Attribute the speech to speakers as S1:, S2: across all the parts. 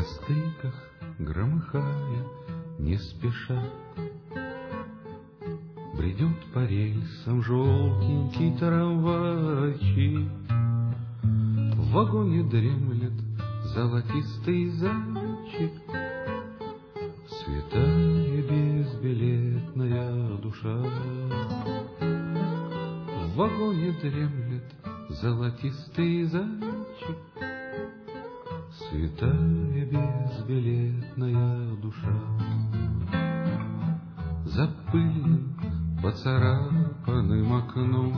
S1: стыках громыхая не спеша. Бредет по рельсам желтенький трамвайчик, в вагоне дремлет золотистый зайчик, святая безбилетная душа. В вагоне дремлет золотистый зайчик, святая безбилетная душа. За пыльным поцарапанным окном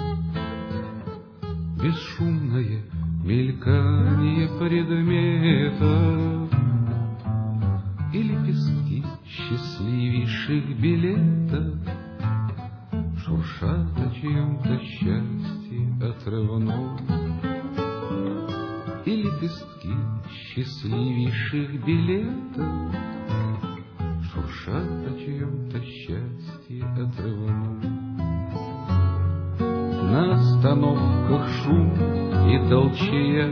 S1: бесшумное мелькание предметов и лепестки счастливейших билетов шуршат о чьем-то счастье отрывном. И лепестки счастливейших билетов шуршат о чьем-то счастье отрывном. На остановках шум и толчья,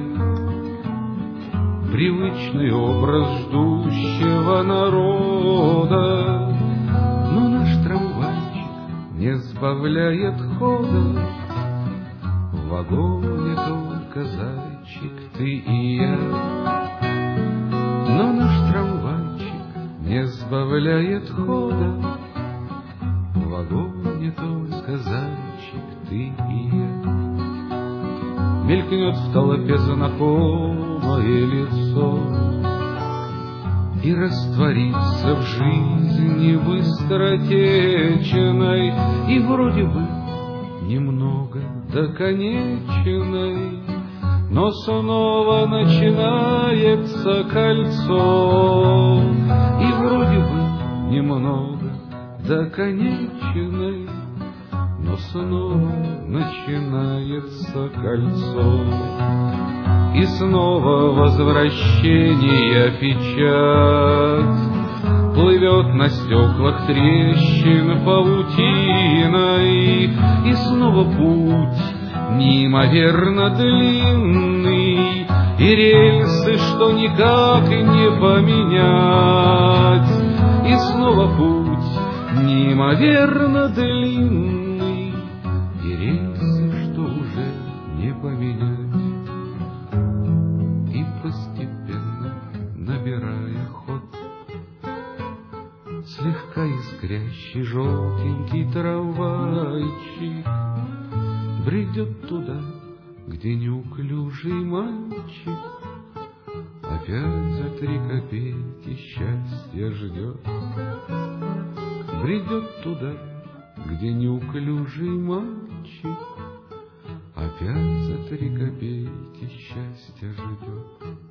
S1: привычный образ ждущего народа, но наш трамвайчик не сбавляет хода. В вагоне только зайчик, ты и я. Но наш трамвайчик не сбавляет хода. В вагоне только зайчик, ты и я. Мелькнет в толпе знакомое лицо и растворится в жизни быстротечной, и вроде бы немного до конечной, но снова начинается кольцо. И вроде бы немного до конечной, но снова начинается кольцо. И снова возвращение печать плывет на стеклах трещин паутиной. И снова путь неимоверно длинный, и рельсы, что никак не поменять. И снова путь неимоверно длинный, и рельсы, что уже не поменять. И постепенно набирая ход, слегка искрящий желтенький трамвайчик бредет туда, где неуклюжий мальчик опять за 3 копейки счастья ждет. Бредет туда, где неуклюжий мальчик опять за 3 копейки счастья ждет.